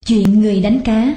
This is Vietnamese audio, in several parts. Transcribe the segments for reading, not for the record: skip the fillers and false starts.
Chuyện người đánh cá.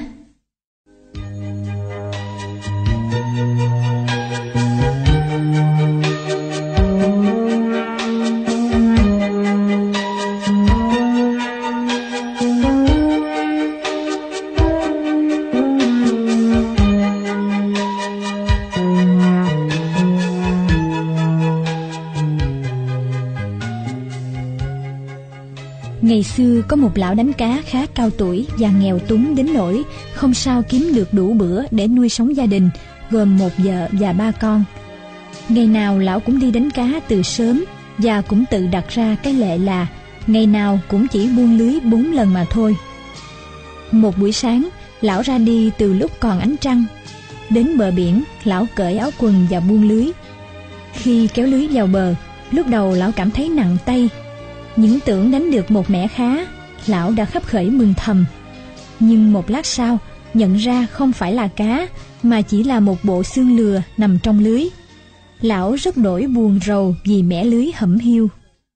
Ngày xưa có một lão đánh cá khá cao tuổi và nghèo túng đến nỗi không sao kiếm được đủ bữa để nuôi sống gia đình, gồm một vợ và 3 con. Ngày nào lão cũng đi đánh cá từ sớm và cũng tự đặt ra cái lệ là ngày nào cũng chỉ buông lưới 4 lần mà thôi. Một buổi sáng, lão ra đi từ lúc còn ánh trăng. Đến bờ biển, lão cởi áo quần và buông lưới. Khi kéo lưới vào bờ, lúc đầu lão cảm thấy nặng tay. Những tưởng đánh được một mẻ khá, lão đã khấp khởi mừng thầm. Nhưng một lát sau, nhận ra không phải là cá, mà chỉ là một bộ xương lừa nằm trong lưới. Lão rất nỗi buồn rầu vì mẻ lưới hẩm hiu.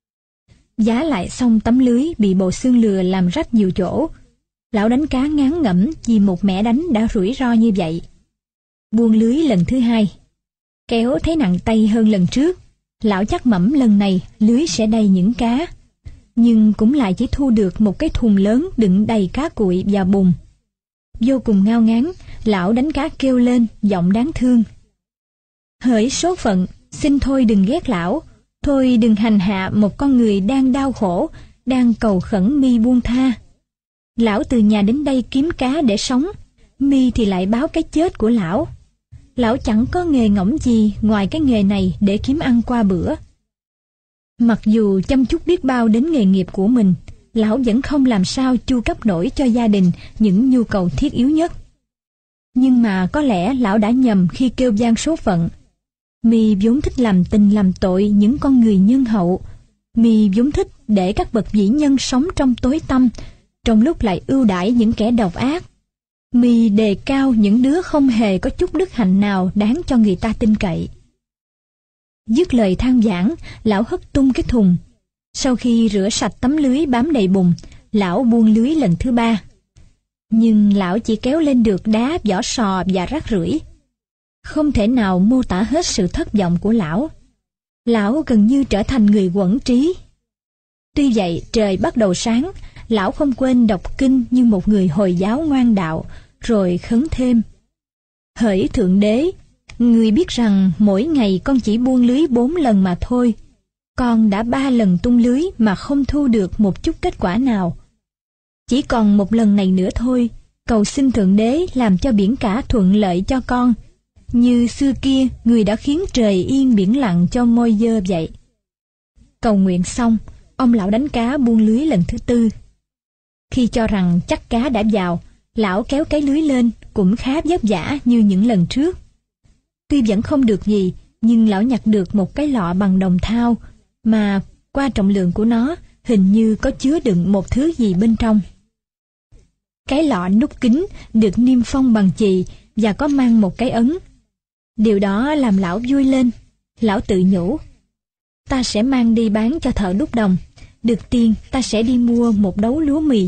Vá lại xong tấm lưới bị bộ xương lừa làm rách nhiều chỗ. Lão đánh cá ngán ngẩm vì một mẻ đánh đã rủi ro như vậy. Buông lưới lần thứ hai, kéo thấy nặng tay hơn lần trước. Lão chắc mẩm lần này lưới sẽ đầy những cá, nhưng cũng lại chỉ thu được một cái thùng lớn đựng đầy cá cuội và bùn. Vô cùng ngao ngán, lão đánh cá kêu lên giọng đáng thương: "Hỡi số phận, xin thôi đừng ghét lão, thôi đừng hành hạ một con người đang đau khổ, đang cầu khẩn mi buông tha. Lão từ nhà đến đây kiếm cá để sống, mi thì lại báo cái chết của lão. Lão chẳng có nghề ngỗng gì ngoài cái nghề này để kiếm ăn qua bữa." Mặc dù chăm chút biết bao đến nghề nghiệp của mình, lão vẫn không làm sao chu cấp nổi cho gia đình những nhu cầu thiết yếu nhất. Nhưng mà có lẽ lão đã nhầm khi kêu vang số phận. Mi vốn thích làm tình làm tội những con người nhân hậu. Mi vốn thích để các bậc vĩ nhân sống trong tối tăm, trong lúc lại ưu đãi những kẻ độc ác. Mi đề cao những đứa không hề có chút đức hạnh nào đáng cho người ta tin cậy. Dứt lời than vãn, lão hất tung cái thùng. Sau khi rửa sạch tấm lưới bám đầy bùn, lão buông lưới lần thứ 3. Nhưng lão chỉ kéo lên được đá, vỏ sò và rác rưởi. Không thể nào mô tả hết sự thất vọng của lão. Lão gần như trở thành người quẫn trí. Tuy vậy, trời bắt đầu sáng, lão không quên đọc kinh như một người Hồi giáo ngoan đạo, rồi khấn thêm: "Hỡi Thượng Đế, người biết rằng mỗi ngày con chỉ buông lưới 4 lần mà thôi. Con đã 3 lần tung lưới mà không thu được một chút kết quả nào. Chỉ còn một lần này nữa thôi, cầu xin Thượng Đế làm cho biển cả thuận lợi cho con, như xưa kia người đã khiến trời yên biển lặng cho Môi-dơ vậy." Cầu nguyện xong, ông lão đánh cá buông lưới lần thứ 4. Khi cho rằng chắc cá đã vào, lão kéo cái lưới lên cũng khá vất vả như những lần trước. Tuy vẫn không được gì, nhưng lão nhặt được một cái lọ bằng đồng thau, mà qua trọng lượng của nó hình như có chứa đựng một thứ gì bên trong. Cái lọ nút kính được niêm phong bằng chì và có mang một cái ấn. Điều đó làm lão vui lên. Lão tự nhủ: "Ta sẽ mang đi bán cho thợ đúc đồng, được tiền ta sẽ đi mua một đấu lúa mì."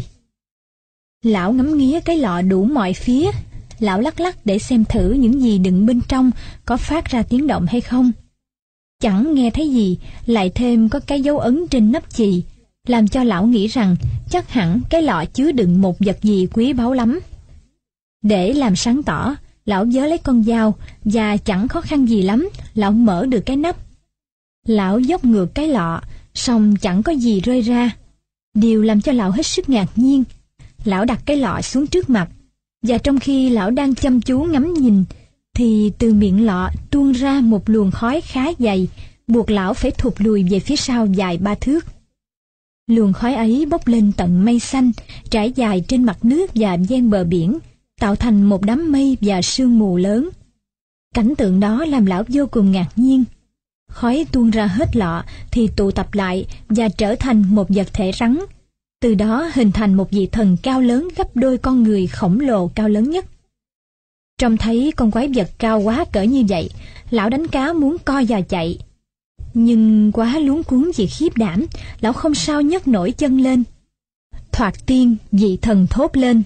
Lão ngắm nghía cái lọ đủ mọi phía. Lão lắc lắc để xem thử những gì đựng bên trong có phát ra tiếng động hay không. Chẳng nghe thấy gì, lại thêm có cái dấu ấn trên nắp chì, làm cho lão nghĩ rằng chắc hẳn cái lọ chứa đựng một vật gì quý báu lắm. Để làm sáng tỏ, lão vớ lấy con dao và chẳng khó khăn gì lắm, lão mở được cái nắp. Lão dốc ngược cái lọ, song chẳng có gì rơi ra. Điều làm cho lão hết sức ngạc nhiên. Lão đặt cái lọ xuống trước mặt, và trong khi lão đang chăm chú ngắm nhìn, thì từ miệng lọ tuôn ra một luồng khói khá dày, buộc lão phải thụt lùi về phía sau vài 3 thước. Luồng khói ấy bốc lên tận mây xanh, trải dài trên mặt nước và ven bờ biển, tạo thành một đám mây và sương mù lớn. Cảnh tượng đó làm lão vô cùng ngạc nhiên. Khói tuôn ra hết lọ thì tụ tập lại và trở thành một vật thể rắn. Từ đó hình thành một vị thần cao lớn gấp đôi con người khổng lồ cao lớn nhất. Trông thấy con quái vật cao quá cỡ như vậy, lão đánh cá muốn co giò chạy. Nhưng quá luống cuống vì khiếp đảm, lão không sao nhấc nổi chân lên. Thoạt tiên vị thần thốt lên: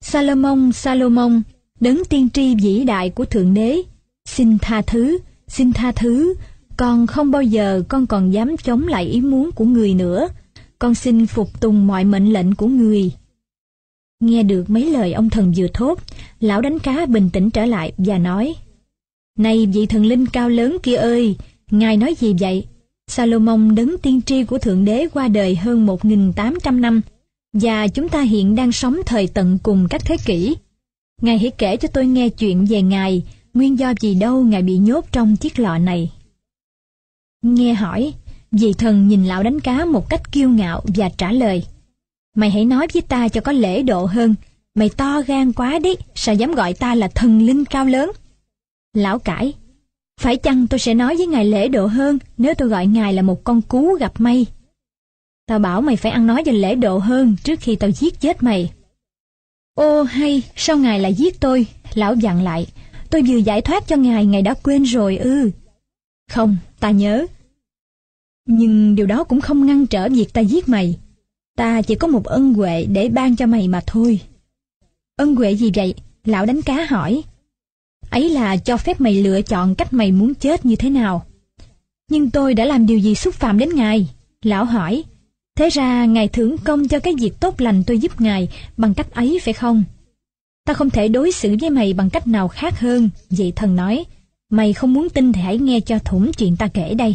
Salomon, Salomon, đấng tiên tri vĩ đại của Thượng Đế, xin tha thứ, con không bao giờ con còn dám chống lại ý muốn của người nữa, con xin phục tùng mọi mệnh lệnh của người. Nghe được mấy lời ông thần vừa thốt, lão đánh cá bình tĩnh trở lại và nói: Này vị thần linh cao lớn kia ơi, ngài nói gì vậy? Salomon đấng tiên tri của Thượng Đế qua đời hơn 1.800 năm, và chúng ta hiện đang sống thời tận cùng các thế kỷ. Ngài hãy kể cho tôi nghe chuyện về ngài, nguyên do gì đâu ngài bị nhốt trong chiếc lọ này. Nghe hỏi, vị thần nhìn lão đánh cá một cách kiêu ngạo và trả lời: Mày hãy nói với ta cho có lễ độ hơn, mày to gan quá đấy, sao dám gọi ta là thần linh cao lớn? Lão cãi: Phải chăng tôi sẽ nói với ngài lễ độ hơn nếu tôi gọi ngài là một con cú gặp may? Tao bảo mày phải ăn nói và lễ độ hơn trước khi tao giết chết mày. Ô hay, sao ngài lại giết tôi? Lão dặn lại: Tôi vừa giải thoát cho ngài đã quên rồi ư? Không, ta nhớ. Nhưng điều đó cũng không ngăn trở việc ta giết mày. Ta chỉ có một ân huệ để ban cho mày mà thôi. Ân huệ gì vậy? Lão đánh cá hỏi. Ấy là cho phép mày lựa chọn cách mày muốn chết như thế nào. Nhưng tôi đã làm điều gì xúc phạm đến ngài? Lão hỏi. Thế ra ngài thưởng công cho cái việc tốt lành tôi giúp ngài bằng cách ấy phải không? Ta không thể đối xử với mày bằng cách nào khác hơn. Vị thần nói: Mày không muốn tin thì hãy nghe cho thủng chuyện ta kể đây.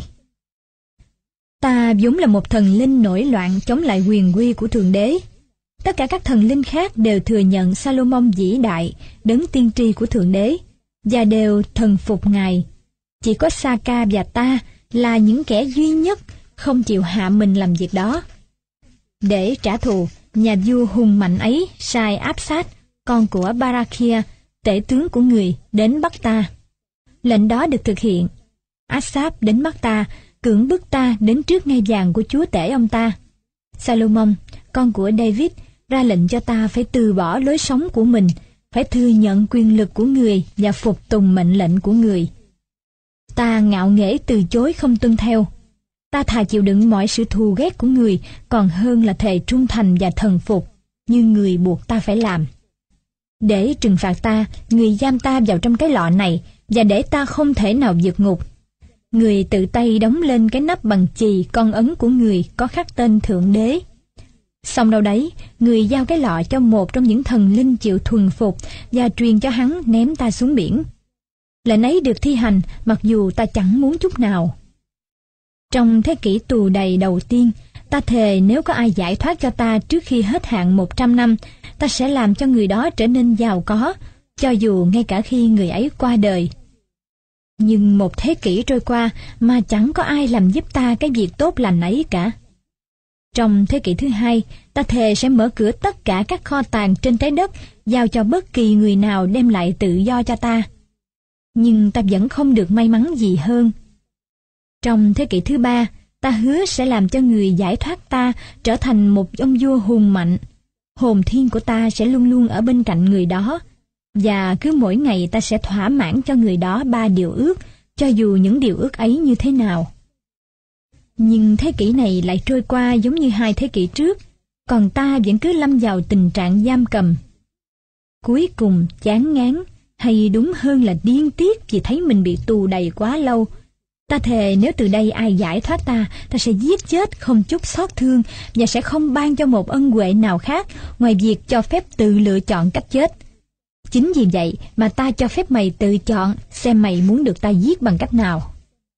Ta vốn là một thần linh nổi loạn chống lại quyền uy của Thượng Đế. Tất cả các thần linh khác đều thừa nhận Salomon vĩ đại, đấng tiên tri của Thượng Đế, và đều thần phục ngài. Chỉ có Saka và ta là những kẻ duy nhất không chịu hạ mình làm việc đó. Để trả thù, nhà vua hùng mạnh ấy sai Áp-sát, con của Barakhia, tể tướng của người, đến bắt ta. Lệnh đó được thực hiện. Áp-sát đến bắt ta, cưỡng bức ta đến trước ngai vàng của chúa tể ông ta. Salomon, con của David, ra lệnh cho ta phải từ bỏ lối sống của mình, phải thừa nhận quyền lực của người và phục tùng mệnh lệnh của người. Ta ngạo nghễ từ chối không tuân theo. Ta thà chịu đựng mọi sự thù ghét của người còn hơn là thề trung thành và thần phục như người buộc ta phải làm. Để trừng phạt ta, người giam ta vào trong cái lọ này và để ta không thể nào vượt ngục. Người tự tay đóng lên cái nắp bằng chì con ấn của người có khắc tên Thượng Đế. Xong đâu đấy, người giao cái lọ cho một trong những thần linh chịu thuần phục và truyền cho hắn ném ta xuống biển. Lệnh ấy được thi hành mặc dù ta chẳng muốn chút nào. Trong thế kỷ tù đầy đầu tiên, ta thề nếu có ai giải thoát cho ta trước khi hết hạn 100 năm, ta sẽ làm cho người đó trở nên giàu có, cho dù ngay cả khi người ấy qua đời. Nhưng một thế kỷ trôi qua mà chẳng có ai làm giúp ta cái việc tốt lành ấy cả. Trong thế kỷ thứ hai, ta thề sẽ mở cửa tất cả các kho tàng trên trái đất, giao cho bất kỳ người nào đem lại tự do cho ta. Nhưng ta vẫn không được may mắn gì hơn. Trong thế kỷ thứ ba, ta hứa sẽ làm cho người giải thoát ta trở thành một ông vua hùng mạnh. Hồn thiên của ta sẽ luôn luôn ở bên cạnh người đó, và cứ mỗi ngày ta sẽ thỏa mãn cho người đó 3 điều ước, cho dù những điều ước ấy như thế nào. Nhưng thế kỷ này lại trôi qua giống như 2 thế kỷ trước, còn ta vẫn cứ lâm vào tình trạng giam cầm. Cuối cùng chán ngán, hay đúng hơn là điên tiết vì thấy mình bị tù đầy quá lâu. Ta thề nếu từ đây ai giải thoát ta, ta sẽ giết chết không chút xót thương và sẽ không ban cho một ân huệ nào khác ngoài việc cho phép tự lựa chọn cách chết. Chính vì vậy mà ta cho phép mày tự chọn xem mày muốn được ta giết bằng cách nào.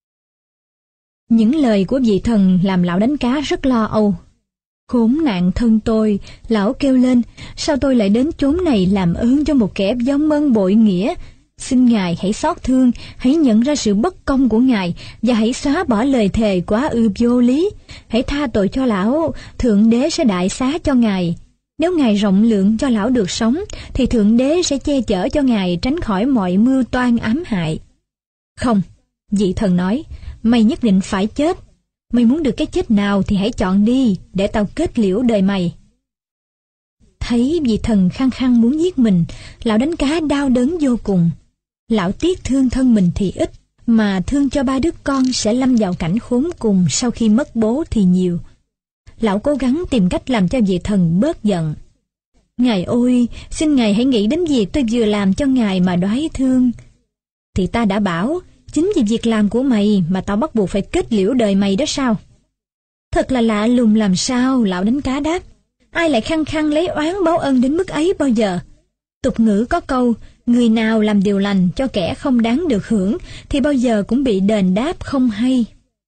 Những lời của vị thần làm lão đánh cá rất lo âu. Khốn nạn thân tôi, lão kêu lên, sao tôi lại đến chốn này làm ơn cho một kẻ vong ân bội nghĩa? Xin Ngài hãy xót thương, hãy nhận ra sự bất công của Ngài và hãy xóa bỏ lời thề quá ư vô lý. Hãy tha tội cho lão, Thượng Đế sẽ đại xá cho Ngài. Nếu Ngài rộng lượng cho lão được sống, thì Thượng Đế sẽ che chở cho Ngài tránh khỏi mọi mưu toan ám hại. Không, vị thần nói, mày nhất định phải chết. Mày muốn được cái chết nào thì hãy chọn đi, để tao kết liễu đời mày. Thấy vị thần khăng khăng muốn giết mình, lão đánh cá đau đớn vô cùng. Lão tiếc thương thân mình thì ít, mà thương cho 3 đứa con sẽ lâm vào cảnh khốn cùng sau khi mất bố thì nhiều. Lão cố gắng tìm cách làm cho vị thần bớt giận. Ngài ơi, xin ngài hãy nghĩ đến việc tôi vừa làm cho ngài mà đoái thương. Thì ta đã bảo, chính vì việc làm của mày mà tao bắt buộc phải kết liễu đời mày đó sao? Thật là lạ lùng làm sao, lão đánh cá đáp. Ai lại khăng khăng lấy oán báo ân đến mức ấy bao giờ? Tục ngữ có câu, người nào làm điều lành cho kẻ không đáng được hưởng thì bao giờ cũng bị đền đáp không hay.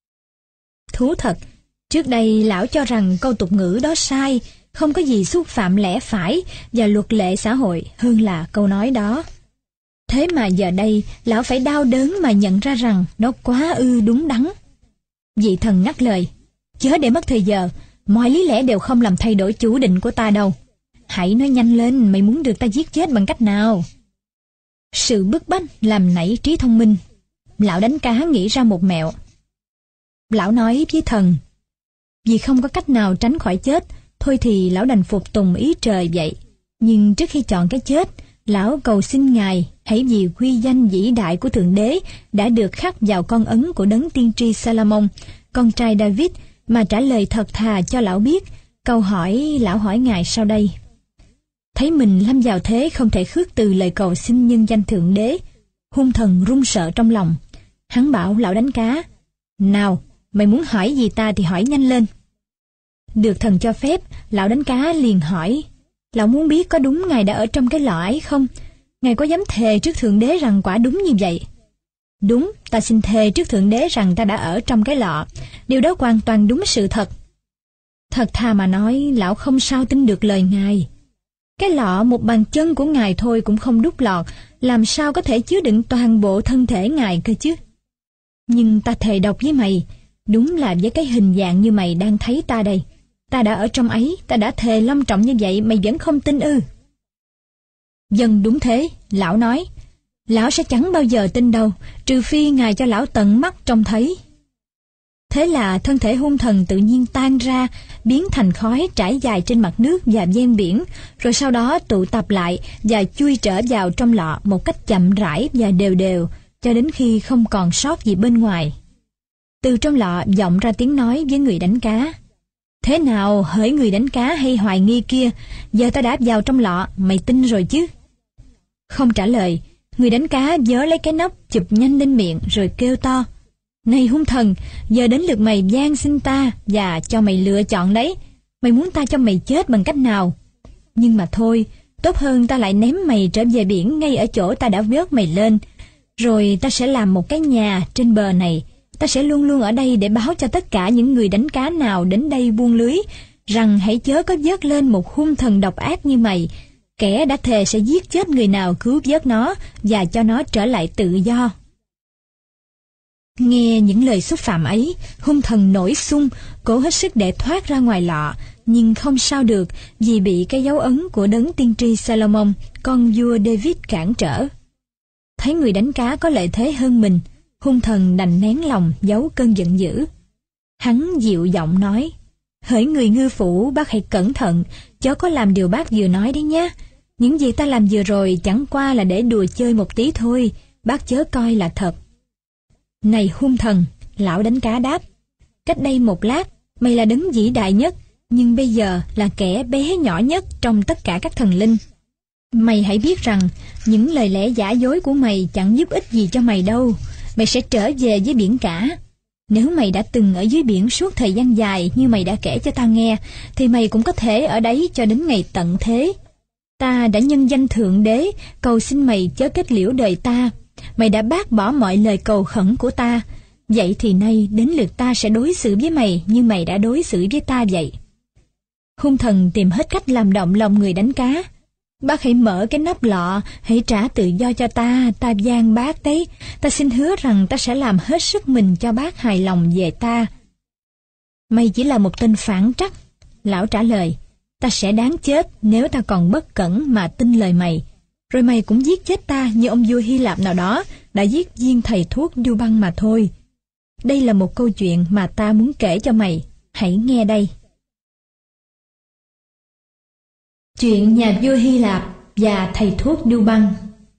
Thú thật, trước đây lão cho rằng câu tục ngữ đó sai, không có gì xúc phạm lẽ phải và luật lệ xã hội hơn là câu nói đó. Thế mà giờ đây, lão phải đau đớn mà nhận ra rằng nó quá ư đúng đắn. Vị thần ngắt lời, chớ để mất thời giờ, mọi lý lẽ đều không làm thay đổi chủ định của ta đâu. Hãy nói nhanh lên, mày muốn được ta giết chết bằng cách nào? Sự bức bách làm nảy trí thông minh. Lão đánh cá nghĩ ra một mẹo. Lão nói với thần, vì không có cách nào tránh khỏi chết, thôi thì lão đành phục tùng ý trời vậy. Nhưng trước khi chọn cái chết, lão cầu xin ngài hãy vì quy danh vĩ đại của Thượng Đế đã được khắc vào con ấn của đấng tiên tri Salomon, con trai David, mà trả lời thật thà cho lão biết. Câu hỏi lão hỏi ngài sau đây. Thấy mình lâm vào thế không thể khước từ lời cầu xin nhân danh Thượng Đế, hung thần run sợ trong lòng. Hắn bảo lão đánh cá, nào, mày muốn hỏi gì ta thì hỏi nhanh lên. Được thần cho phép, lão đánh cá liền hỏi, lão muốn biết có đúng ngài đã ở trong cái lọ ấy không? Ngài có dám thề trước Thượng Đế rằng quả đúng như vậy? Đúng, ta xin thề trước Thượng Đế rằng ta đã ở trong cái lọ. Điều đó hoàn toàn đúng sự thật. Thật thà mà nói, lão không sao tin được lời ngài. Cái lọ một bàn chân của ngài thôi cũng không đút lọt, làm sao có thể chứa đựng toàn bộ thân thể ngài cơ chứ? Nhưng ta thề độc với mày, đúng là với cái hình dạng như mày đang thấy ta đây. Ta đã ở trong ấy, ta đã thề long trọng như vậy, mày vẫn không tin ư? Dân đúng thế, lão nói. Lão sẽ chẳng bao giờ tin đâu, trừ phi ngài cho lão tận mắt trông thấy. Thế là thân thể hung thần tự nhiên tan ra, biến thành khói trải dài trên mặt nước và ven biển, rồi sau đó tụ tập lại và chui trở vào trong lọ một cách chậm rãi và đều đều, cho đến khi không còn sót gì bên ngoài. Từ trong lọ vọng ra tiếng nói với người đánh cá. Thế nào, hỡi người đánh cá hay hoài nghi kia, giờ ta đã vào trong lọ, mày tin rồi chứ? Không trả lời, người đánh cá vớ lấy cái nắp chụp nhanh lên miệng rồi kêu to. Này hung thần, giờ đến lượt mày van xin ta và cho mày lựa chọn đấy. Mày muốn ta cho mày chết bằng cách nào? Nhưng mà thôi, tốt hơn ta lại ném mày trở về biển ngay ở chỗ ta đã vớt mày lên. Rồi ta sẽ làm một cái nhà trên bờ này. Ta sẽ luôn luôn ở đây để báo cho tất cả những người đánh cá nào đến đây buông lưới rằng hãy chớ có vớt lên một hung thần độc ác như mày, kẻ đã thề sẽ giết chết người nào cứu vớt nó và cho nó trở lại tự do. Nghe những lời xúc phạm ấy, hung thần nổi xung, cố hết sức để thoát ra ngoài lọ, nhưng không sao được vì bị cái dấu ấn của đấng tiên tri Salomon, con vua David cản trở. Thấy người đánh cá có lợi thế hơn mình, hung thần đành nén lòng giấu cơn giận dữ. Hắn dịu giọng nói, hỡi người ngư phủ, bác hãy cẩn thận, chớ có làm điều bác vừa nói đấy nhé. Những gì ta làm vừa rồi chẳng qua là để đùa chơi một tí thôi, bác chớ coi là thật. Này hung thần, lão đánh cá đáp, cách đây một lát, mày là đấng vĩ đại nhất, nhưng bây giờ là kẻ bé nhỏ nhất trong tất cả các thần linh. Mày hãy biết rằng, những lời lẽ giả dối của mày chẳng giúp ích gì cho mày đâu, mày sẽ trở về với biển cả. Nếu mày đã từng ở dưới biển suốt thời gian dài như mày đã kể cho ta nghe, thì mày cũng có thể ở đấy cho đến ngày tận thế. Ta đã nhân danh Thượng Đế, cầu xin mày chớ kết liễu đời ta. Mày đã bác bỏ mọi lời cầu khẩn của ta. Vậy thì nay đến lượt ta sẽ đối xử với mày như mày đã đối xử với ta vậy. Hung thần tìm hết cách làm động lòng người đánh cá. Bác hãy mở cái nắp lọ, hãy trả tự do cho ta van bác đấy. Ta xin hứa rằng ta sẽ làm hết sức mình cho bác hài lòng về ta. Mày chỉ là một tên phản trắc, lão trả lời. Ta sẽ đáng chết nếu ta còn bất cẩn mà tin lời mày. Rồi mày cũng giết chết ta như ông vua Hy Lạp nào đó đã giết viên thầy thuốc điêu băng mà thôi. Đây là một câu chuyện mà ta muốn kể cho mày. Hãy nghe đây. Chuyện nhà vua Hy Lạp và thầy thuốc điêu băng.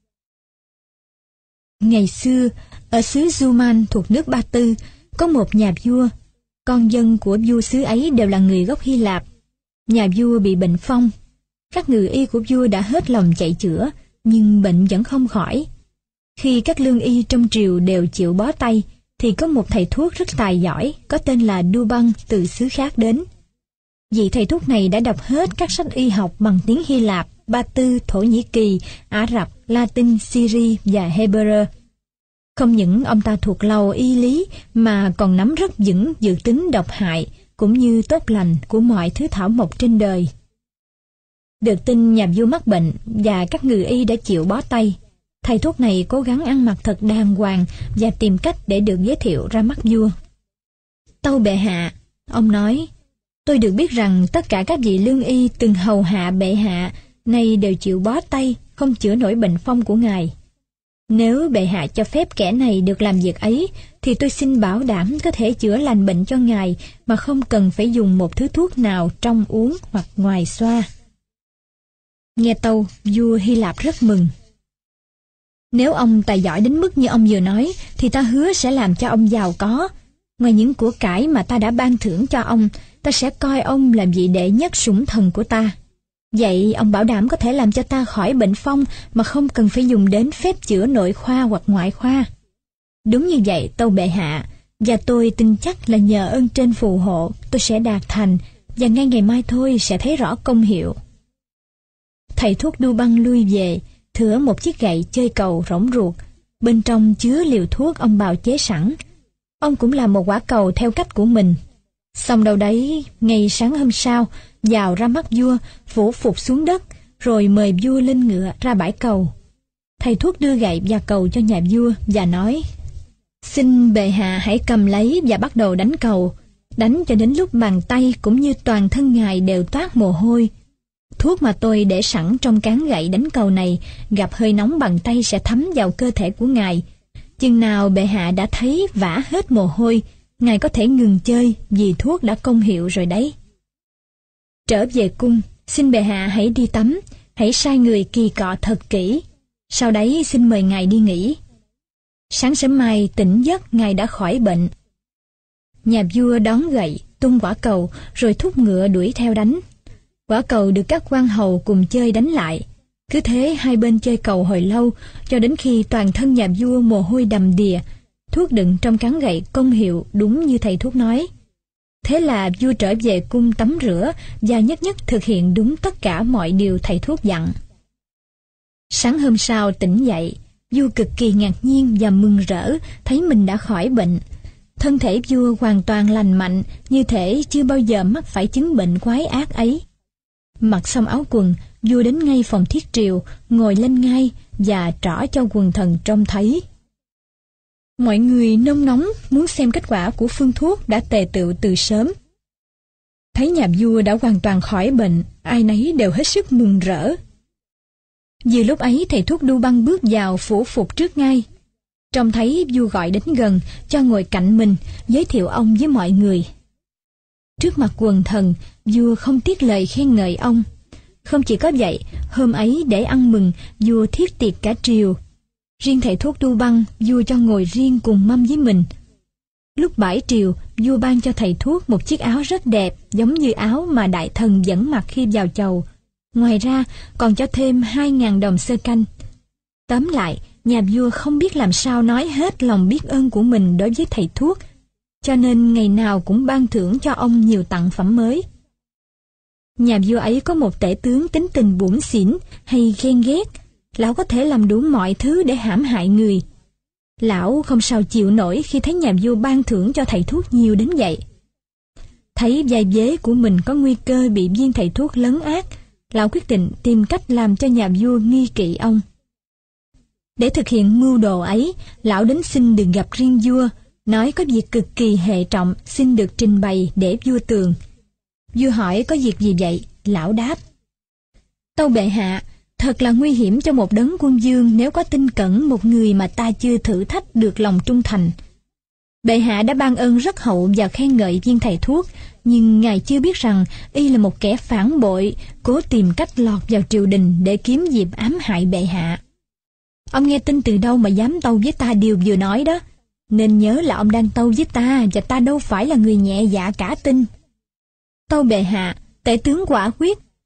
Ngày xưa, ở xứ Zuman thuộc nước Ba Tư, có một nhà vua. Con dân của vua xứ ấy đều là người gốc Hy Lạp. Nhà vua bị bệnh phong. Các ngự y của vua đã hết lòng chạy chữa, nhưng bệnh vẫn không khỏi. Khi các lương y trong triều đều chịu bó tay, thì có một thầy thuốc rất tài giỏi, có tên là Douban từ xứ khác đến. Vị thầy thuốc này đã đọc hết các sách y học bằng tiếng Hy Lạp, Ba Tư, Thổ Nhĩ Kỳ, Ả Rập, Latin, Syri và Hebrew. Không những ông ta thuộc lầu y lý mà còn nắm rất vững dự tính độc hại cũng như tốt lành của mọi thứ thảo mộc trên đời. Được tin nhà vua mắc bệnh và các ngự y đã chịu bó tay, thầy thuốc này cố gắng ăn mặc thật đàng hoàng và tìm cách để được giới thiệu ra mắt vua. Tâu bệ hạ, ông nói, tôi được biết rằng tất cả các vị lương y từng hầu hạ bệ hạ nay đều chịu bó tay, không chữa nổi bệnh phong của ngài. Nếu bệ hạ cho phép kẻ này được làm việc ấy, thì tôi xin bảo đảm có thể chữa lành bệnh cho ngài mà không cần phải dùng một thứ thuốc nào trong uống hoặc ngoài xoa. Nghe tâu, vua Hy Lạp rất mừng. Nếu ông tài giỏi đến mức như ông vừa nói, thì ta hứa sẽ làm cho ông giàu có. Ngoài những của cải mà ta đã ban thưởng cho ông, ta sẽ coi ông làm vị đệ nhất sủng thần của ta. Vậy ông bảo đảm có thể làm cho ta khỏi bệnh phong mà không cần phải dùng đến phép chữa nội khoa hoặc ngoại khoa. Đúng như vậy, tâu bệ hạ, và tôi tin chắc là nhờ ơn trên phù hộ, tôi sẽ đạt thành, và ngay ngày mai thôi sẽ thấy rõ công hiệu. Thầy thuốc Douban lui về, thửa một chiếc gậy chơi cầu rỗng ruột, bên trong chứa liều thuốc ông bào chế sẵn. Ông cũng làm một quả cầu theo cách của mình. Xong đâu đấy, ngày sáng hôm sau, vào ra mắt vua, phủ phục xuống đất, rồi mời vua lên ngựa ra bãi cầu. Thầy thuốc đưa gậy và cầu cho nhà vua và nói, xin bệ hạ hãy cầm lấy và bắt đầu đánh cầu, đánh cho đến lúc bàn tay cũng như toàn thân ngài đều toát mồ hôi. Thuốc mà tôi để sẵn trong cán gậy đánh cầu này gặp hơi nóng bằng tay sẽ thấm vào cơ thể của ngài. Chừng nào bệ hạ đã thấy vã hết mồ hôi, ngài có thể ngừng chơi vì thuốc đã công hiệu rồi đấy. Trở về cung, xin bệ hạ hãy đi tắm, hãy sai người kỳ cọ thật kỹ. Sau đấy xin mời ngài đi nghỉ. Sáng sớm mai tỉnh giấc ngài đã khỏi bệnh. Nhà vua đón gậy, tung quả cầu, rồi thúc ngựa đuổi theo đánh. Quả cầu được các quan hầu cùng chơi đánh lại. Cứ thế hai bên chơi cầu hồi lâu, cho đến khi toàn thân nhà vua mồ hôi đầm đìa. Thuốc đựng trong cán gậy công hiệu đúng như thầy thuốc nói. Thế là vua trở về cung tắm rửa và nhất nhất thực hiện đúng tất cả mọi điều thầy thuốc dặn. Sáng hôm sau tỉnh dậy, vua cực kỳ ngạc nhiên và mừng rỡ thấy mình đã khỏi bệnh. Thân thể vua hoàn toàn lành mạnh, như thể chưa bao giờ mắc phải chứng bệnh quái ác ấy. Mặc xong áo quần, vua đến ngay phòng thiết triều, ngồi lên ngai và trỏ cho quần thần trông thấy. Mọi người nôn nóng muốn xem kết quả của phương thuốc đã tề tựu từ sớm. Thấy nhà vua đã hoàn toàn khỏi bệnh, ai nấy đều hết sức mừng rỡ. Vừa lúc ấy thầy thuốc Douban bước vào phủ phục trước ngai. Trông thấy vua gọi đến gần, cho ngồi cạnh mình, giới thiệu ông với mọi người. Trước mặt quần thần, vua không tiếc lời khen ngợi ông. Không chỉ có vậy, hôm ấy để ăn mừng, vua thiết tiệc cả triều. Riêng thầy thuốc Douban, vua cho ngồi riêng cùng mâm với mình. Lúc bãi triều, vua ban cho thầy thuốc một chiếc áo rất đẹp, giống như áo mà đại thần vẫn mặc khi vào chầu. Ngoài ra, còn cho thêm 2.000 đồng xơ canh. Tóm lại, nhà vua không biết làm sao nói hết lòng biết ơn của mình đối với thầy thuốc, cho nên ngày nào cũng ban thưởng cho ông nhiều tặng phẩm mới. Nhà vua ấy có một tể tướng tính tình bủn xỉn hay ghen ghét. Lão có thể làm đủ mọi thứ để hãm hại người. Lão không sao chịu nổi khi thấy nhà vua ban thưởng cho thầy thuốc nhiều đến vậy. Thấy vai vế của mình có nguy cơ bị viên thầy thuốc lấn át, lão quyết định tìm cách làm cho nhà vua nghi kỵ ông. Để thực hiện mưu đồ ấy, lão đến xin được gặp riêng vua, nói có việc cực kỳ hệ trọng xin được trình bày để vua tường. Vua hỏi có việc gì vậy? Lão đáp: tâu bệ hạ, thật là nguy hiểm cho một đấng quân vương nếu có tin cẩn một người mà ta chưa thử thách được lòng trung thành. Bệ hạ đã ban ơn rất hậu và khen ngợi viên thầy thuốc, nhưng ngài chưa biết rằng y là một kẻ phản bội, cố tìm cách lọt vào triều đình để kiếm dịp ám hại bệ hạ. Ông nghe tin từ đâu mà dám tâu với ta điều vừa nói đó? Nên nhớ là ông đang tâu với ta, và ta đâu phải là người nhẹ dạ cả tin. Tâu bệ hạ, tể tướng quả quyết,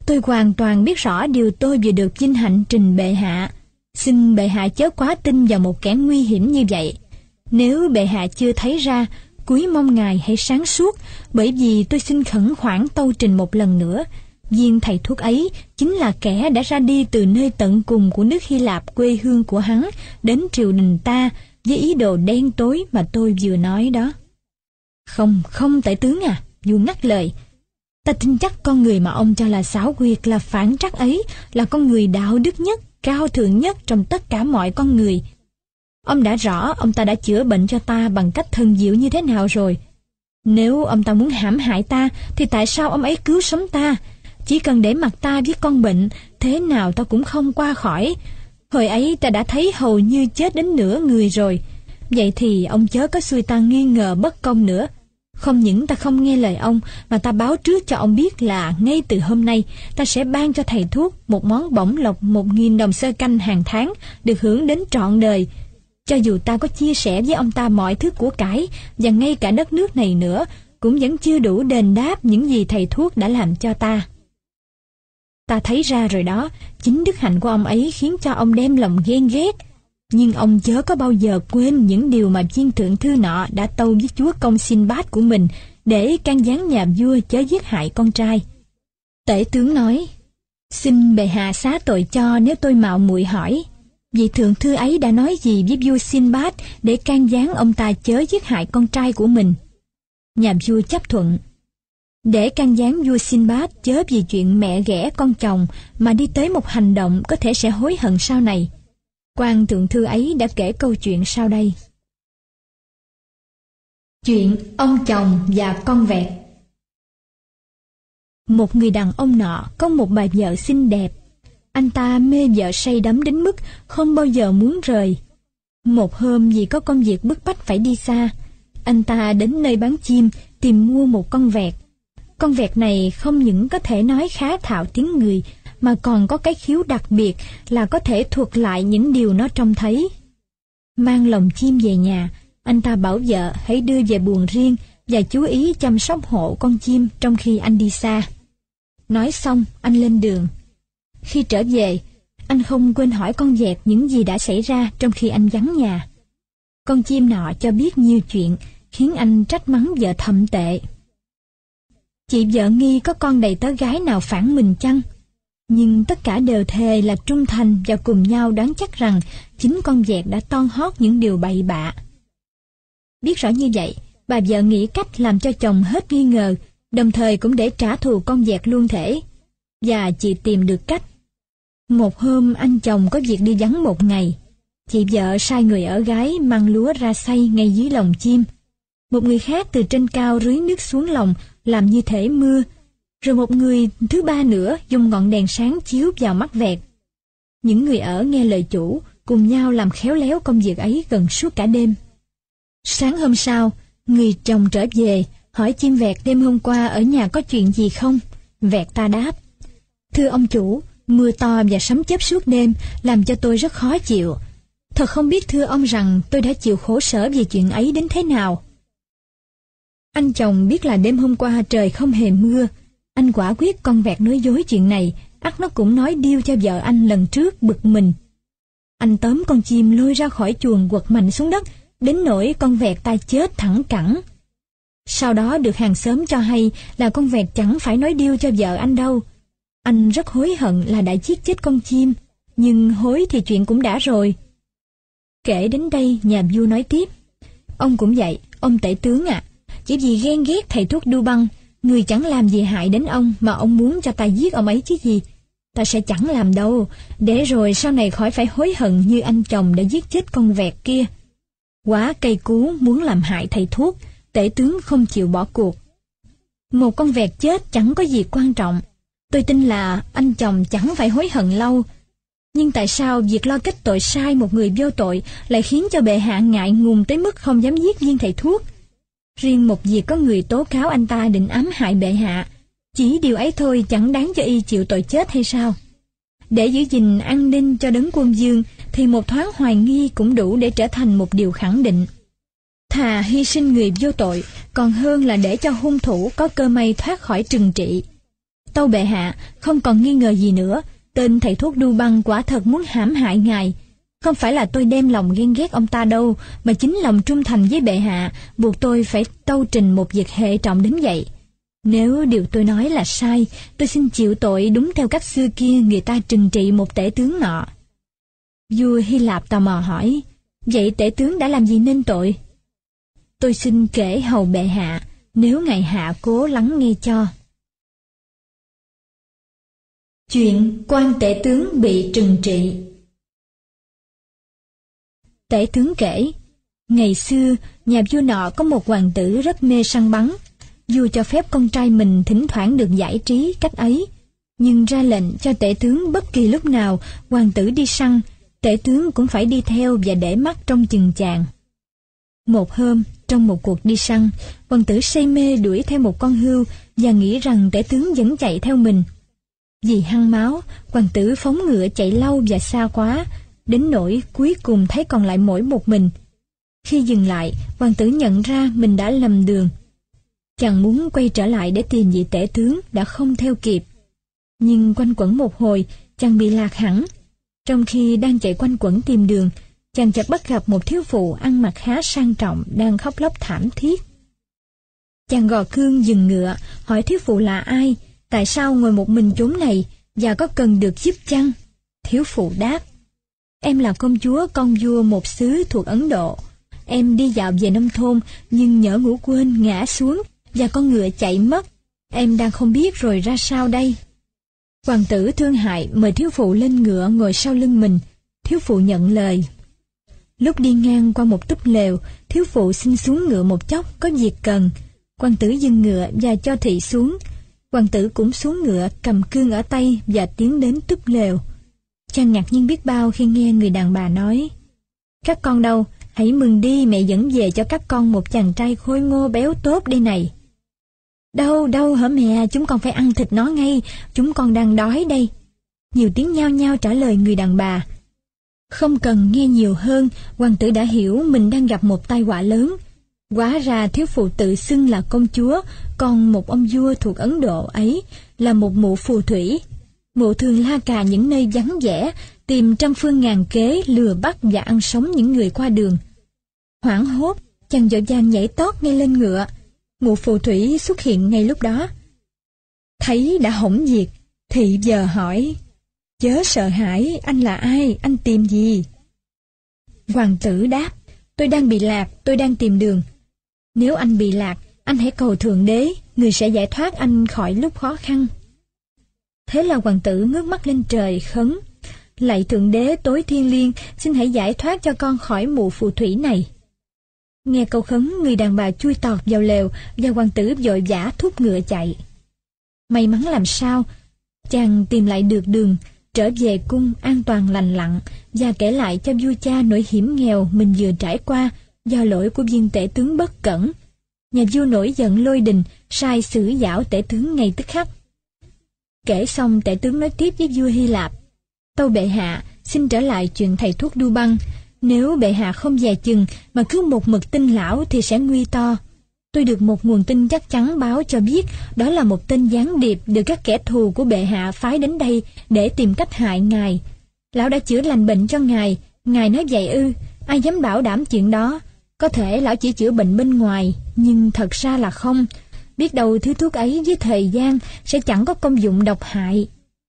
Tôi hoàn toàn biết rõ điều tôi vừa được vinh hạnh trình bệ hạ. Xin bệ hạ chớ quá tin vào một kẻ nguy hiểm như vậy. Nếu bệ hạ chưa thấy ra, cúi mong ngài hãy sáng suốt, bởi vì tôi xin khẩn khoản tâu trình một lần nữa. Viên thầy thuốc ấy chính là kẻ đã ra đi từ nơi tận cùng của nước Hy Lạp, quê hương của hắn, đến triều đình ta với ý đồ đen tối mà tôi vừa nói đó. Không, tể tướng à, dù ngắt lời. Ta tin chắc con người mà ông cho là xảo quyệt, là phản trắc ấy là con người đạo đức nhất, cao thượng nhất trong tất cả mọi con người. Ông đã rõ ông ta đã chữa bệnh cho ta bằng cách thần diệu như thế nào rồi. Nếu ông ta muốn hãm hại ta, thì tại sao ông ấy cứu sống ta? Chỉ cần để mặc ta với con bệnh, thế nào ta cũng không qua khỏi. Hồi ấy ta đã thấy hầu như chết đến nửa người rồi. Vậy thì ông chớ có xui ta nghi ngờ bất công nữa. Không những ta không nghe lời ông, mà ta báo trước cho ông biết là ngay từ hôm nay ta sẽ ban cho thầy thuốc một món bổng lộc 1.000 đồng xơ canh hàng tháng, được hưởng đến trọn đời. Cho dù ta có chia sẻ với ông ta mọi thứ của cải và ngay cả đất nước này nữa, cũng vẫn chưa đủ đền đáp những gì thầy thuốc đã làm cho ta. Ta thấy ra rồi đó, chính đức hạnh của ông ấy khiến cho ông đem lòng ghen ghét. Nhưng ông chớ có bao giờ quên những điều mà viên thượng thư nọ đã tâu với chúa công Sinbad của mình để can gián nhà vua chớ giết hại con trai. Tể tướng nói, xin bệ hạ xá tội cho nếu tôi mạo muội hỏi, vị thượng thư ấy đã nói gì với vua Sinbad để can gián ông ta chớ giết hại con trai của mình? Nhà vua chấp thuận. Để can gián vua Sinbad chớ vì chuyện mẹ ghẻ con chồng mà đi tới một hành động có thể sẽ hối hận sau này. Quan thượng thư ấy đã kể câu chuyện sau đây. Chuyện ông chồng và con vẹt. Một người đàn ông nọ có một bà vợ xinh đẹp. Anh ta mê vợ say đắm đến mức không bao giờ muốn rời. Một hôm vì có công việc bức bách phải đi xa, anh ta đến nơi bán chim tìm mua một con vẹt. Con vẹt này không những có thể nói khá thạo tiếng người, mà còn có cái khiếu đặc biệt là có thể thuật lại những điều nó trông thấy. Mang lồng chim về nhà, anh ta bảo vợ hãy đưa về buồng riêng và chú ý chăm sóc hộ con chim trong khi anh đi xa. Nói xong, anh lên đường. Khi trở về, anh không quên hỏi con vẹt những gì đã xảy ra trong khi anh vắng nhà. Con chim nọ cho biết nhiều chuyện, khiến anh trách mắng vợ thậm tệ. Chị vợ nghi có con đầy tớ gái nào phản mình chăng? Nhưng tất cả đều thề là trung thành và cùng nhau đoán chắc rằng chính con vẹt đã toan hót những điều bậy bạ. Biết rõ như vậy, bà vợ nghĩ cách làm cho chồng hết nghi ngờ, đồng thời cũng để trả thù con vẹt luôn thể. Và chị tìm được cách. Một hôm anh chồng có việc đi vắng một ngày. Chị vợ sai người ở gái mang lúa ra xay ngay dưới lồng chim. Một người khác từ trên cao rưới nước xuống lồng làm như thể mưa. Rồi một người thứ ba nữa dùng ngọn đèn sáng chiếu vào mắt vẹt. Những người ở nghe lời chủ, cùng nhau làm khéo léo công việc ấy gần suốt cả đêm. Sáng hôm sau, người chồng trở về, hỏi chim vẹt đêm hôm qua ở nhà có chuyện gì không? Vẹt ta đáp, thưa ông chủ, mưa to và sấm chớp suốt đêm làm cho tôi rất khó chịu. Thật không biết thưa ông rằng tôi đã chịu khổ sở về chuyện ấy đến thế nào. Anh chồng biết là đêm hôm qua trời không hề mưa. Anh quả quyết con vẹt nói dối chuyện này, ắt nó cũng nói điêu cho vợ anh lần trước bực mình. Anh tóm con chim lôi ra khỏi chuồng quật mạnh xuống đất, đến nỗi con vẹt ta chết thẳng cẳng. Sau đó được hàng xóm cho hay là con vẹt chẳng phải nói điêu cho vợ anh đâu. Anh rất hối hận là đã giết chết con chim, nhưng hối thì chuyện cũng đã rồi. Kể đến đây, nhà vua nói tiếp, ông cũng vậy, ông tể tướng ạ. Chỉ vì ghen ghét thầy thuốc đu băng, người chẳng làm gì hại đến ông mà ông muốn cho ta giết ông ấy chứ gì. Ta sẽ chẳng làm đâu, để rồi sau này khỏi phải hối hận như anh chồng đã giết chết con vẹt kia. Quá cay cú muốn làm hại thầy thuốc, tể tướng không chịu bỏ cuộc. Một con vẹt chết chẳng có gì quan trọng. Tôi tin là anh chồng chẳng phải hối hận lâu. Nhưng tại sao việc lo kết tội sai một người vô tội lại khiến cho bệ hạ ngại ngùng tới mức không dám giết viên thầy thuốc? Riêng một việc có người tố cáo anh ta định ám hại bệ hạ, chỉ điều ấy thôi chẳng đáng cho y chịu tội chết hay sao? Để giữ gìn an ninh cho đấng quân vương thì một thoáng hoài nghi cũng đủ để trở thành một điều khẳng định. Thà hy sinh người vô tội còn hơn là để cho hung thủ có cơ may thoát khỏi trừng trị. Tâu bệ hạ, không còn nghi ngờ gì nữa, tên thầy thuốc đu băng quả thật muốn hãm hại ngài. Không phải là tôi đem lòng ghen ghét ông ta đâu, mà chính lòng trung thành với bệ hạ buộc tôi phải tâu trình một việc hệ trọng đến vậy. Nếu điều tôi nói là sai, tôi xin chịu tội đúng theo cách xưa kia người ta trừng trị một tể tướng nọ. Vua Hy Lạp tò mò hỏi, vậy tể tướng đã làm gì nên tội? Tôi xin kể hầu bệ hạ, nếu ngài hạ cố lắng nghe cho. Chuyện quan tể tướng bị trừng trị. Tể tướng kể, ngày xưa nhà vua nọ có một hoàng tử rất mê săn bắn. Vua cho phép con trai mình thỉnh thoảng được giải trí cách ấy, nhưng ra lệnh cho tể tướng bất kỳ lúc nào hoàng tử đi săn, tể tướng cũng phải đi theo và để mắt trong chừng chàng. Một hôm, trong một cuộc đi săn, hoàng tử say mê đuổi theo một con hươu và nghĩ rằng tể tướng vẫn chạy theo mình. Vì hăng máu, hoàng tử phóng ngựa chạy lâu và xa quá, đến nỗi cuối cùng thấy còn lại mỗi một mình. Khi dừng lại, hoàng tử nhận ra mình đã lầm đường. Chàng muốn quay trở lại để tìm vị tể tướng đã không theo kịp. Nhưng quanh quẩn một hồi, chàng bị lạc hẳn. Trong khi đang chạy quanh quẩn tìm đường, chàng chợt bắt gặp một thiếu phụ ăn mặc khá sang trọng đang khóc lóc thảm thiết. Chàng gò cương dừng ngựa, hỏi thiếu phụ là ai, tại sao ngồi một mình chốn này, và có cần được giúp chăng? Thiếu phụ đáp, em là công chúa con vua một xứ thuộc Ấn Độ. Em đi dạo về nông thôn, nhưng nhỡ ngủ quên ngã xuống, và con ngựa chạy mất. Em đang không biết rồi ra sao đây. Hoàng tử thương hại mời thiếu phụ lên ngựa ngồi sau lưng mình. Thiếu phụ nhận lời. Lúc đi ngang qua một túp lều, thiếu phụ xin xuống ngựa một chốc, có việc cần. Hoàng tử dừng ngựa và cho thị xuống. Hoàng tử cũng xuống ngựa, cầm cương ở tay và tiến đến túp lều. Chàng ngạc nhiên biết bao khi nghe người đàn bà nói, các con đâu, hãy mừng đi, mẹ dẫn về cho các con một chàng trai khôi ngô béo tốt đây này. Đâu hả mẹ, chúng con phải ăn thịt nó ngay, chúng con đang đói đây. Nhiều tiếng nhao nhao trả lời người đàn bà. Không cần nghe nhiều hơn, hoàng tử đã hiểu mình đang gặp một tai họa lớn. Hóa ra thiếu phụ tự xưng là công chúa, còn một ông vua thuộc Ấn Độ ấy là một mụ phù thủy. Mụ thường la cà những nơi vắng vẻ, tìm trăm phương ngàn kế lừa bắt và ăn sống những người qua đường. Hoảng hốt, chàng vội vàng nhảy tót ngay lên ngựa. Mụ phù thủy xuất hiện ngay lúc đó. Thấy đã hỏng việc, thị giờ hỏi, chớ sợ hãi, anh là ai, anh tìm gì? Hoàng tử đáp, tôi đang bị lạc, tôi đang tìm đường. Nếu anh bị lạc, anh hãy cầu Thượng Đế, người sẽ giải thoát anh khỏi lúc khó khăn. Thế là hoàng tử ngước mắt lên trời khấn, lạy Thượng Đế tối thiêng liêng, xin hãy giải thoát cho con khỏi mụ phù thủy này. Nghe câu khấn, người đàn bà chui tọt vào lều và hoàng tử vội vã thúc ngựa chạy. May mắn làm sao, chàng tìm lại được đường, trở về cung an toàn lành lặn và kể lại cho vua cha nỗi hiểm nghèo mình vừa trải qua do lỗi của viên tể tướng bất cẩn. Nhà vua nổi giận lôi đình, sai xử giảo tể tướng ngay tức khắc. Kể xong, tể tướng nói tiếp với vua Hy Lạp, tâu bệ hạ, xin trở lại chuyện thầy thuốc đu băng. Nếu bệ hạ không dè chừng mà cứ một mực tin lão thì sẽ nguy to. Tôi được một nguồn tin chắc chắn báo cho biết đó là một tên gián điệp được các kẻ thù của bệ hạ phái đến đây để tìm cách hại ngài. Lão đã chữa lành bệnh cho ngài nói vậy ư? Ai dám bảo đảm chuyện đó? Có thể lão chỉ chữa bệnh bên ngoài, nhưng thật ra là không. Biết đâu thứ thuốc ấy với thời gian sẽ chẳng có công dụng độc hại.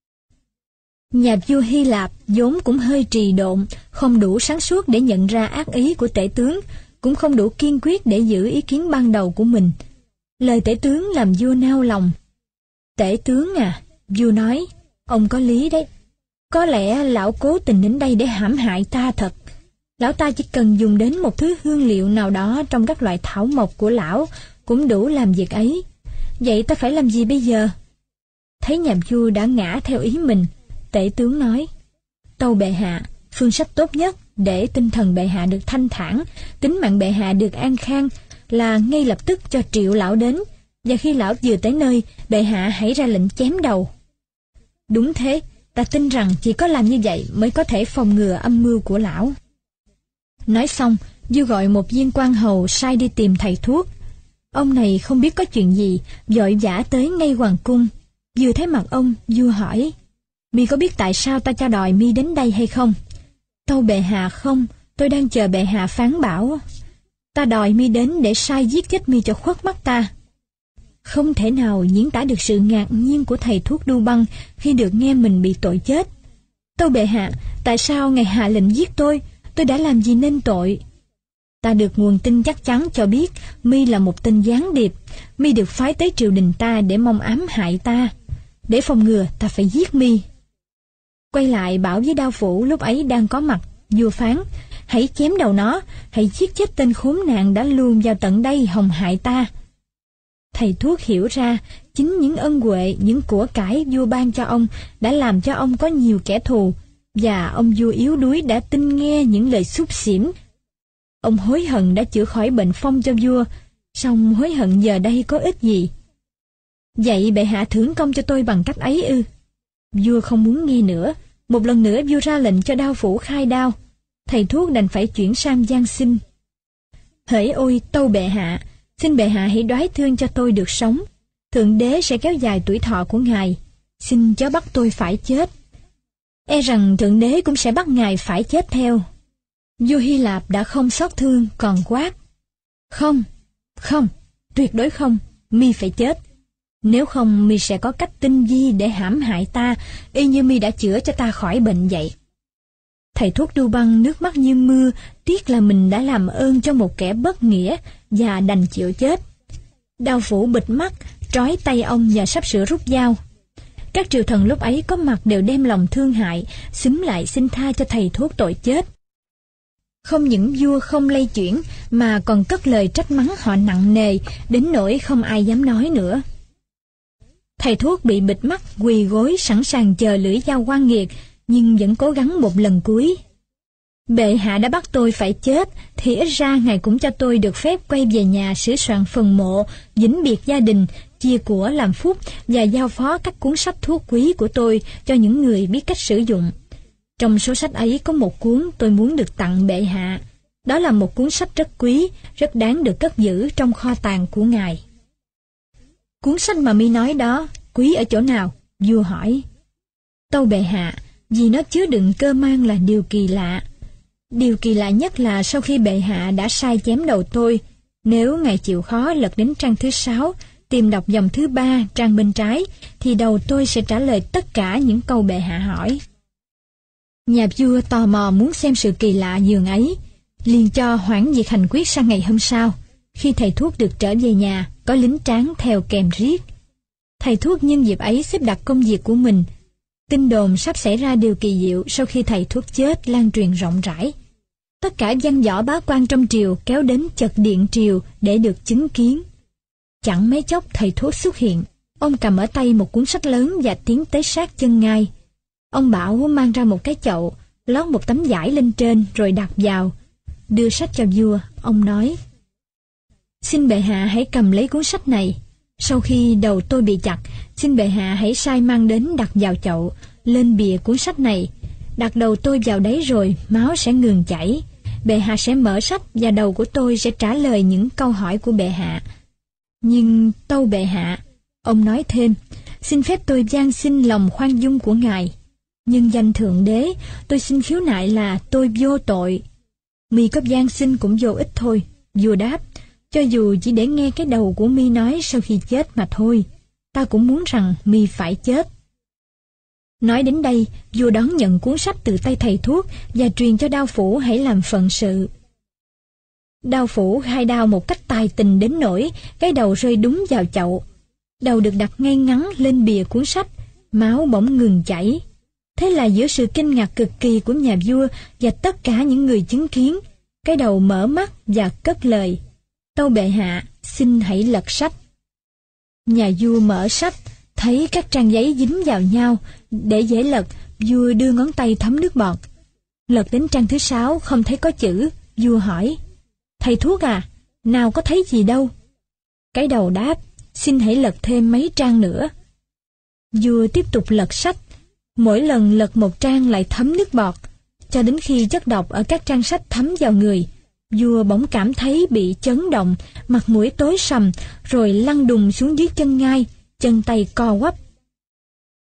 Nhà vua Hy Lạp vốn cũng hơi trì độn, không đủ sáng suốt để nhận ra ác ý của tể tướng, cũng không đủ kiên quyết để giữ ý kiến ban đầu của mình. Lời tể tướng làm vua nao lòng. Tể tướng à, vua nói, ông có lý đấy. Có lẽ lão cố tình đến đây để hãm hại ta thật. Lão ta chỉ cần dùng đến một thứ hương liệu nào đó trong các loại thảo mộc của lão cũng đủ làm việc ấy. Vậy ta phải làm gì bây giờ? Thấy nhà vua đã ngã theo ý mình, tể tướng nói, tâu bệ hạ, phương sách tốt nhất để tinh thần bệ hạ được thanh thản, tính mạng bệ hạ được an khang là ngay lập tức cho triệu lão đến, và khi lão vừa tới nơi, bệ hạ hãy ra lệnh chém đầu. Đúng thế, ta tin rằng chỉ có làm như vậy mới có thể phòng ngừa âm mưu của lão. Nói xong, vua gọi một viên quan hầu sai đi tìm thầy thuốc. Ông này không biết có chuyện gì, vội vã tới ngay hoàng cung. Vừa thấy mặt ông, vua hỏi: Mi có biết tại sao ta cho đòi mi đến đây hay không? Tâu bệ hạ: Không, tôi đang chờ bệ hạ phán bảo. Ta đòi mi đến để sai giết chết mi cho khuất mắt ta. Không thể nào diễn tả được sự ngạc nhiên của thầy thuốc Đu Băng khi được nghe mình bị tội chết. Tâu bệ hạ, tại sao ngài hạ lệnh giết tôi? Tôi đã làm gì nên tội? Ta được nguồn tin chắc chắn cho biết mi là một tên gián điệp. Mi được phái tới triều đình ta để mong ám hại ta. Để phòng ngừa, ta phải giết mi. Quay lại bảo với đao phủ lúc ấy đang có mặt, vua phán: Hãy chém đầu nó, hãy giết chết tên khốn nạn đã luồn vào tận đây hòng hại ta. Thầy thuốc hiểu ra, chính những ân huệ, những của cải vua ban cho ông đã làm cho ông có nhiều kẻ thù, và ông vua yếu đuối đã tin nghe những lời xúc xỉm. Ông hối hận đã chữa khỏi bệnh phong cho vua, song hối hận giờ đây có ích gì? Vậy bệ hạ thưởng công cho tôi bằng cách ấy ư? Vua không muốn nghe nữa. Một lần nữa vua ra lệnh cho đao phủ khai đao. Thầy thuốc đành phải chuyển sang van xin: Hỡi ôi tâu bệ hạ, xin bệ hạ hãy đoái thương cho tôi được sống. Thượng đế sẽ kéo dài tuổi thọ của ngài. Xin chớ bắt tôi phải chết. E rằng thượng đế cũng sẽ bắt ngài phải chết theo. Vua Hy Lạp đã không xót thương, còn quát: Không, không, tuyệt đối không, mi phải chết. Nếu không, mi sẽ có cách tinh vi để hãm hại ta, y như mi đã chữa cho ta khỏi bệnh vậy. Thầy thuốc Đu Băng nước mắt như mưa, tiếc là mình đã làm ơn cho một kẻ bất nghĩa và đành chịu chết. Đao phủ bịt mắt, trói tay ông và sắp sửa rút dao. Các triều thần lúc ấy có mặt đều đem lòng thương hại, xúm lại xin tha cho thầy thuốc tội chết. Không những vua không lay chuyển, mà còn cất lời trách mắng họ nặng nề, đến nỗi không ai dám nói nữa. Thầy thuốc bị bịt mắt, quỳ gối sẵn sàng chờ lưỡi dao oan nghiệt, nhưng vẫn cố gắng một lần cuối. Bệ hạ đã bắt tôi phải chết, thì ít ra ngài cũng cho tôi được phép quay về nhà sửa soạn phần mộ, vĩnh biệt gia đình, chia của làm phúc và giao phó các cuốn sách thuốc quý của tôi cho những người biết cách sử dụng. Trong số sách ấy có một cuốn tôi muốn được tặng bệ hạ. Đó là một cuốn sách rất quý, rất đáng được cất giữ trong kho tàng của ngài. Cuốn sách mà mi nói đó, quý ở chỗ nào? Vua hỏi. Tâu bệ hạ, vì nó chứa đựng cơ man là điều kỳ lạ. Điều kỳ lạ nhất là sau khi bệ hạ đã sai chém đầu tôi, nếu ngài chịu khó lật đến trang thứ 6, tìm đọc dòng thứ 3, trang bên trái, thì đầu tôi sẽ trả lời tất cả những câu bệ hạ hỏi. Nhà vua tò mò muốn xem sự kỳ lạ dường ấy, liền cho hoãn việc hành quyết sang ngày hôm sau. Khi thầy thuốc được trở về nhà, có lính tráng theo kèm riết. Thầy thuốc nhân dịp ấy xếp đặt công việc của mình. Tin đồn sắp xảy ra điều kỳ diệu sau khi thầy thuốc chết lan truyền rộng rãi. Tất cả văn võ bá quan trong triều kéo đến chật điện triều để được chứng kiến. Chẳng mấy chốc thầy thuốc xuất hiện. Ông cầm ở tay một cuốn sách lớn và tiến tới sát chân ngai. Ông bảo mang ra một cái chậu, lót một tấm vải lên trên rồi đặt vào. Đưa sách cho vua, ông nói: Xin bệ hạ hãy cầm lấy cuốn sách này. Sau khi đầu tôi bị chặt, xin bệ hạ hãy sai mang đến đặt vào chậu, lên bìa cuốn sách này. Đặt đầu tôi vào đấy rồi, máu sẽ ngừng chảy. Bệ hạ sẽ mở sách và đầu của tôi sẽ trả lời những câu hỏi của bệ hạ. Nhưng tâu bệ hạ, ông nói thêm, xin phép tôi van xin lòng khoan dung của ngài. Nhân danh thượng đế, tôi xin khiếu nại là tôi vô tội. Mi có van xin cũng vô ích thôi. Vua đáp, cho dù chỉ để nghe cái đầu của mi nói sau khi chết mà thôi, ta cũng muốn rằng mi phải chết. Nói đến đây, vua đón nhận cuốn sách từ tay thầy thuốc và truyền cho đao phủ hãy làm phận sự. Đao phủ khai đao một cách tài tình đến nỗi cái đầu rơi đúng vào chậu. Đầu được đặt ngay ngắn lên bìa cuốn sách, máu bỗng ngừng chảy. Thế là giữa sự kinh ngạc cực kỳ của nhà vua và tất cả những người chứng kiến, cái đầu mở mắt và cất lời: Tâu bệ hạ, xin hãy lật sách. Nhà vua mở sách, thấy các trang giấy dính vào nhau. Để dễ lật, vua đưa ngón tay thấm nước bọt. Lật đến trang thứ 6 không thấy có chữ. Vua hỏi: Thầy thuốc à, nào có thấy gì đâu? Cái đầu đáp: Xin hãy lật thêm mấy trang nữa. Vua tiếp tục lật sách. Mỗi lần lật một trang lại thấm nước bọt, cho đến khi chất độc ở các trang sách thấm vào người. Vua bỗng cảm thấy bị chấn động, mặt mũi tối sầm, rồi lăn đùng xuống dưới chân ngai, chân tay co quắp.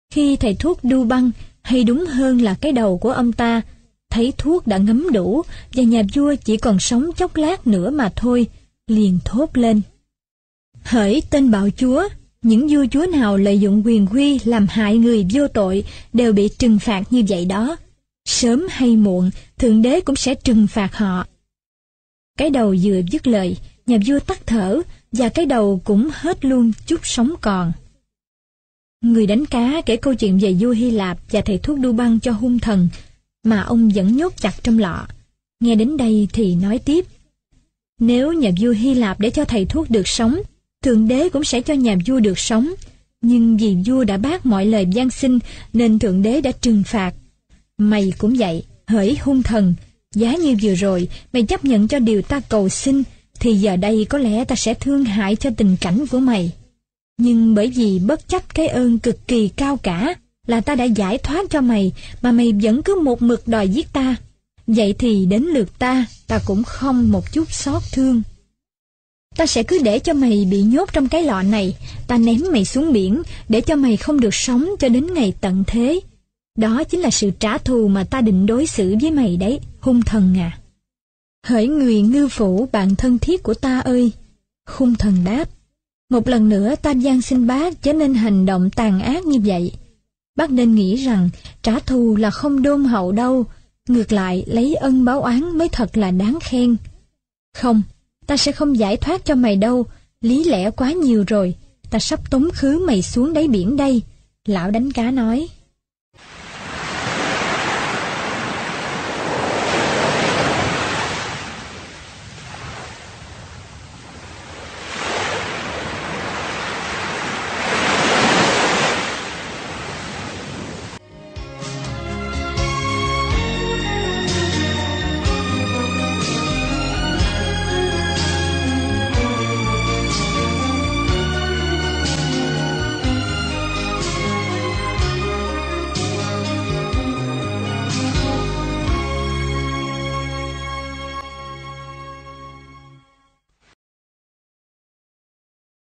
Khi thầy thuốc đu băng, hay đúng hơn là cái đầu của ông ta, thấy thuốc đã ngấm đủ và nhà vua chỉ còn sống chốc lát nữa mà thôi, liền thốt lên: Hỡi tên bạo chúa, những vua chúa nào lợi dụng quyền quy làm hại người vô tội đều bị trừng phạt như vậy đó. Sớm hay muộn, Thượng Đế cũng sẽ trừng phạt họ. Cái đầu vừa dứt lời, nhà vua tắt thở, và cái đầu cũng hết luôn chút sống còn. Người đánh cá kể câu chuyện về vua Hy Lạp và thầy thuốc đu băng cho hung thần, mà ông vẫn nhốt chặt trong lọ. Nghe đến đây thì nói tiếp: Nếu nhà vua Hy Lạp để cho thầy thuốc được sống, Thượng Đế cũng sẽ cho nhà vua được sống. Nhưng vì vua đã bác mọi lời van xin, nên Thượng Đế đã trừng phạt. Mày cũng vậy, hỡi hung thần, giá như vừa rồi mày chấp nhận cho điều ta cầu xin, thì giờ đây có lẽ ta sẽ thương hại cho tình cảnh của mày. Nhưng bởi vì bất chấp cái ơn cực kỳ cao cả là ta đã giải thoát cho mày, mà mày vẫn cứ một mực đòi giết ta, vậy thì đến lượt ta cũng không một chút xót thương. Ta sẽ cứ để cho mày bị nhốt trong cái lọ này, ta ném mày xuống biển để cho mày không được sống cho đến ngày tận thế. Đó chính là sự trả thù mà ta định đối xử với mày đấy, hung thần à. Hỡi người ngư phủ bạn thân thiết của ta ơi! Hung thần đáp: Một lần nữa ta van xin bác chớ nên hành động tàn ác như vậy. Bác nên nghĩ rằng trả thù là không đôn hậu đâu, ngược lại lấy ân báo oán mới thật là đáng khen. Không, ta sẽ không giải thoát cho mày đâu, lý lẽ quá nhiều rồi, ta sắp tống khứ mày xuống đáy biển đây, lão đánh cá nói.